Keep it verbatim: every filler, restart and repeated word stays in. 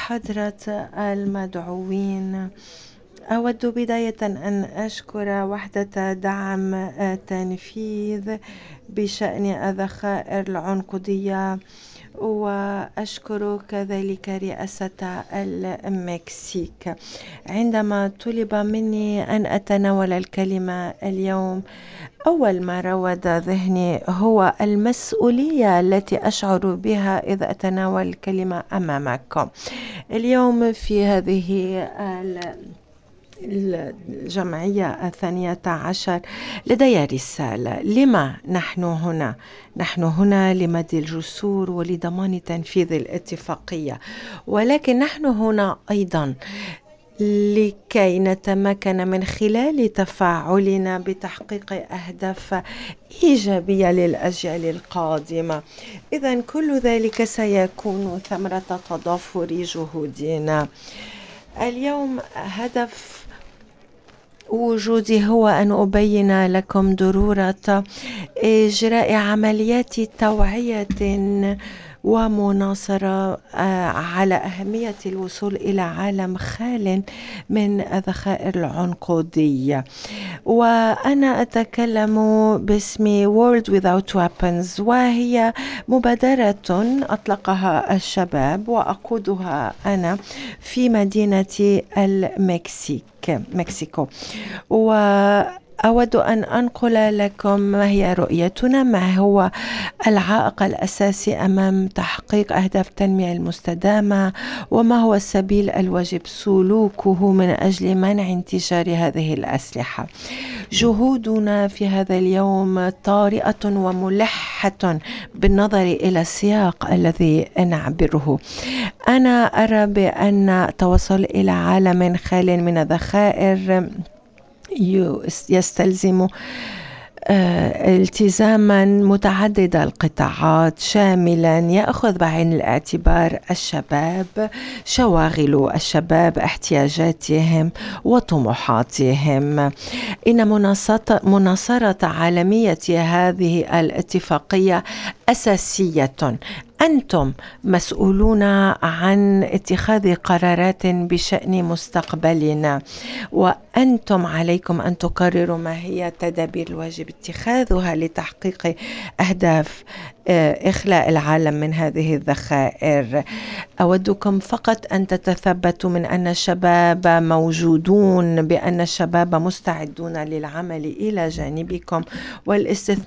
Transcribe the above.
حضرة المدعوين، أود بداية أن أشكر وحدة دعم التنفيذ بشأن الذخائر العنقودية، وأشكر كذلك رئاسة المكسيك. عندما طلب مني أن أتناول الكلمة اليوم، أول ما روض ذهني هو المسؤولية التي أشعر بها إذا أتناول الكلمة أمامكم اليوم في هذه الجمعية الثانية عشر. لدي رسالة. لما نحن هنا؟ نحن هنا لمد الجسور ولضمان تنفيذ الاتفاقية، ولكن نحن هنا أيضا لكي نتمكن من خلال تفاعلنا بتحقيق أهداف إيجابية للأجيال القادمة. إذن كل ذلك سيكون ثمرة تضافر جهودنا. اليوم هدف وجودي هو أن أبين لكم ضرورة إجراء عمليات توعية ومناصرة على أهمية الوصول إلى عالم خال من الذخائر العنقودية. وأنا أتكلم باسم World Without Weapons، وهي مبادرة أطلقها الشباب وأقودها أنا في مدينة المكسيك مكسيكو. وأود أن أنقل لكم ما هي رؤيتنا، ما هو العائق الأساسي أمام تحقيق أهداف التنمية المستدامة، وما هو السبيل الواجب سلوكه من أجل منع انتشار هذه الأسلحة. جهودنا في هذا اليوم طارئة وملحة بالنظر إلى السياق الذي نعبره. أنا أرى بأن التوصل إلى عالم خال من الذخائر يستلزم التزاما متعدد القطاعات، شاملا يأخذ بعين الاعتبار الشباب، شواغل الشباب، احتياجاتهم وطموحاتهم. إن مناصرة عالمية هذه الاتفاقية أساسية. أنتم مسؤولون عن اتخاذ قرارات بشأن مستقبلنا، وأنتم عليكم أن تقرروا ما هي التدابير الواجب اتخاذها لتحقيق أهداف إخلاء العالم من هذه الذخائر. أودكم فقط أن تتثبتوا من أن الشباب موجودون، بأن الشباب مستعدون للعمل إلى جانبكم والاستثمار